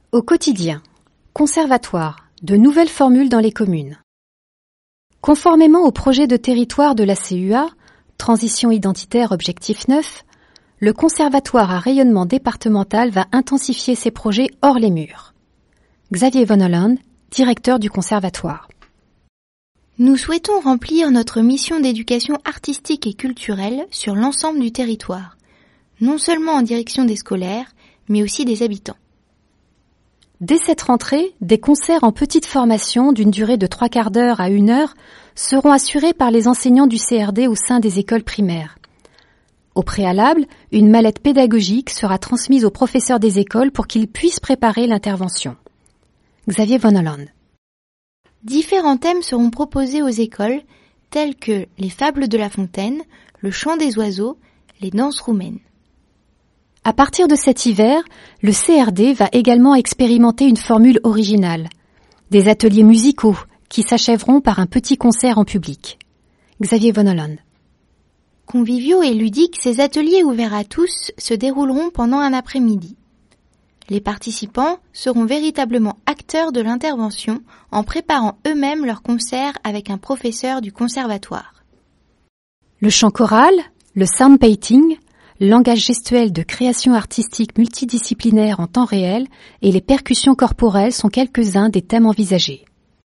Au quotidien, conservatoire, de nouvelles formules dans les communes. Conformément au projet de territoire de la CUA, Transition identitaire objectif 9, le conservatoire à rayonnement départemental va intensifier ses projets hors les murs. Xavier Von Holland, directeur du conservatoire. Nous souhaitons remplir notre mission d'éducation artistique et culturelle sur l'ensemble du territoire, non seulement en direction des scolaires, mais aussi des habitants. Dès cette rentrée, des concerts en petite formation d'une durée de 3/4 d'heure à 1 heure seront assurés par les enseignants du CRD au sein des écoles primaires. Au préalable, une mallette pédagogique sera transmise aux professeurs des écoles pour qu'ils puissent préparer l'intervention. Xavier Von Holland. Différents thèmes seront proposés aux écoles, tels que les fables de La Fontaine, le chant des oiseaux, les danses roumaines. À partir de cet hiver, le CRD va également expérimenter une formule originale. Des ateliers musicaux qui s'achèveront par un petit concert en public. Xavier Von Holland. Conviviaux et ludiques, ces ateliers ouverts à tous se dérouleront pendant un après-midi. Les participants seront véritablement acteurs de l'intervention en préparant eux-mêmes leur concert avec un professeur du conservatoire. Le chant choral, le sound painting, langage gestuel de création artistique multidisciplinaire en temps réel et les percussions corporelles sont quelques-uns des thèmes envisagés.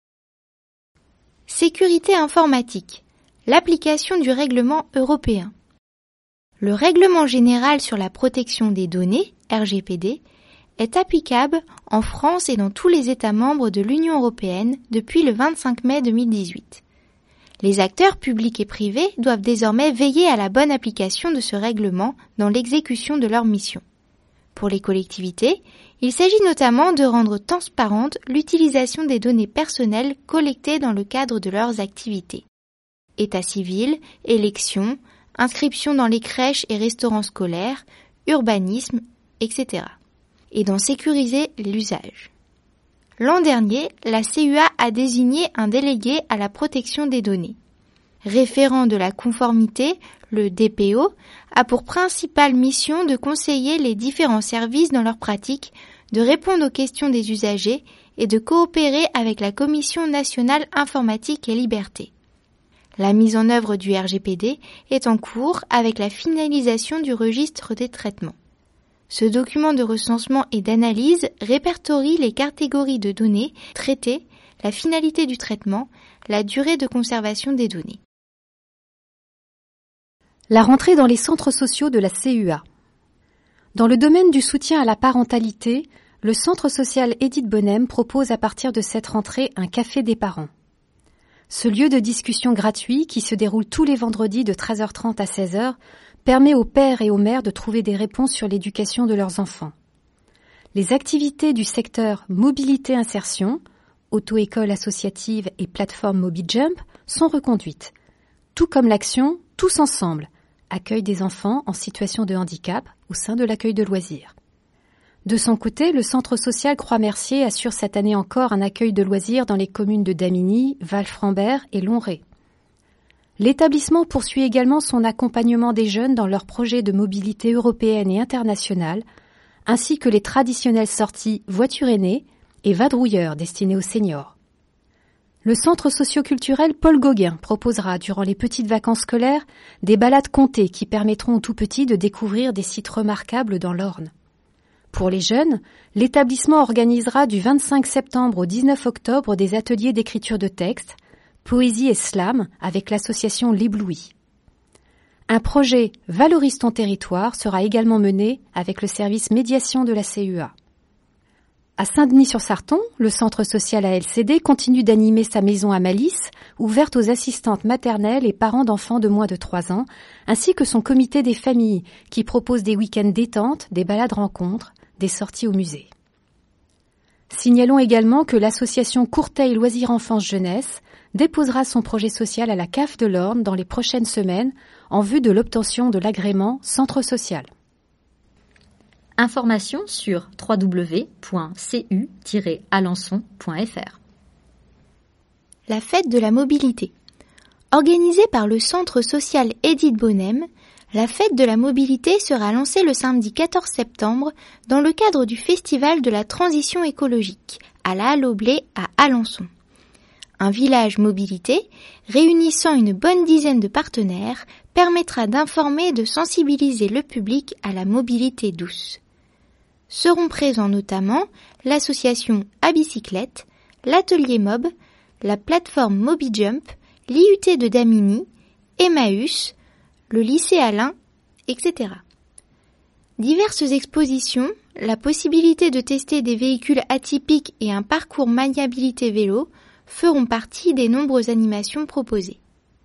Sécurité informatique. L'application du règlement européen. Le Règlement général sur la protection des données, RGPD, est applicable en France et dans tous les États membres de l'Union européenne depuis le 25 mai 2018. Les acteurs publics et privés doivent désormais veiller à la bonne application de ce règlement dans l'exécution de leur mission. Pour les collectivités, il s'agit notamment de rendre transparente l'utilisation des données personnelles collectées dans le cadre de leurs activités. État civil, élections, inscription dans les crèches et restaurants scolaires, urbanisme, etc. Et d'en sécuriser l'usage. L'an dernier, la CUA a désigné un délégué à la protection des données. Référent de la conformité, le DPO a pour principale mission de conseiller les différents services dans leurs pratiques, de répondre aux questions des usagers et de coopérer avec la Commission nationale informatique et liberté. La mise en œuvre du RGPD est en cours avec la finalisation du registre des traitements. Ce document de recensement et d'analyse répertorie les catégories de données traitées, la finalité du traitement, la durée de conservation des données. La rentrée dans les centres sociaux de la CUA. Dans le domaine du soutien à la parentalité, le centre social Édith Bonnem propose à partir de cette rentrée un café des parents. Ce lieu de discussion gratuit qui se déroule tous les vendredis de 13h30 à 16h permet aux pères et aux mères de trouver des réponses sur l'éducation de leurs enfants. Les activités du secteur mobilité-insertion, auto-école associative et plateforme MobiJump sont reconduites, tout comme l'action Tous ensemble, accueil des enfants en situation de handicap au sein de l'accueil de loisirs. De son côté, le centre social Croix-Mercier assure cette année encore un accueil de loisirs dans les communes de Damigny, Val-Frambert et Lonré. L'établissement poursuit également son accompagnement des jeunes dans leurs projets de mobilité européenne et internationale, ainsi que les traditionnelles sorties Voiture aînée et Vadrouilleurs destinées aux seniors. Le centre socio-culturel Paul Gauguin proposera, durant les petites vacances scolaires, des balades comptées qui permettront aux tout-petits de découvrir des sites remarquables dans l'Orne. Pour les jeunes, l'établissement organisera du 25 septembre au 19 octobre des ateliers d'écriture de texte, poésie et slam avec l'association L'Ébloui. Un projet Valorise ton territoire sera également mené avec le service médiation de la CUA. À Saint-Denis-sur-Sarton, le centre social ALCD continue d'animer sa maison à Malice, ouverte aux assistantes maternelles et parents d'enfants de moins de 3 ans, ainsi que son comité des familles qui propose des week-ends détente, des balades rencontres, des sorties au musée. Signalons également que l'association Courteil Loisirs Enfance Jeunesse déposera son projet social à la CAF de l'Orne dans les prochaines semaines en vue de l'obtention de l'agrément Centre social. Informations sur www.cu-alençon.fr. La fête de la mobilité. Organisée par le centre social Édith Bonnem, La fête de la mobilité sera lancée le samedi 14 septembre dans le cadre du Festival de la transition écologique à la Halle au Blé à Alençon. Un village mobilité réunissant une bonne dizaine de partenaires permettra d'informer et de sensibiliser le public à la mobilité douce. Seront présents notamment l'association À Bicyclette, l'atelier Mob, la plateforme MobiJump, l'IUT de Damigny, Emmaüs, le lycée Alain, etc. Diverses expositions, la possibilité de tester des véhicules atypiques et un parcours maniabilité vélo feront partie des nombreuses animations proposées.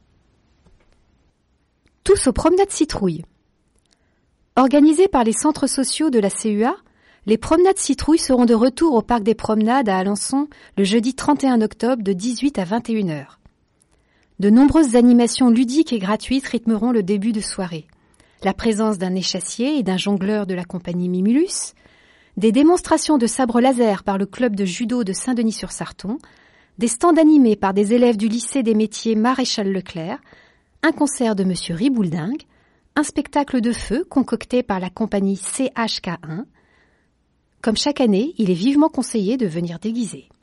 Tous aux promenades citrouilles. Organisées par les centres sociaux de la CUA, les promenades citrouilles seront de retour au parc des promenades à Alençon le jeudi 31 octobre de 18 à 21 h. De nombreuses animations ludiques et gratuites rythmeront le début de soirée. La présence d'un échassier et d'un jongleur de la compagnie Mimulus, des démonstrations de sabre laser par le club de judo de Saint-Denis-sur-Sarton, des stands animés par des élèves du lycée des métiers Maréchal Leclerc, un concert de Monsieur Ribouldingue, un spectacle de feu concocté par la compagnie CHK1. Comme chaque année, il est vivement conseillé de venir déguisé.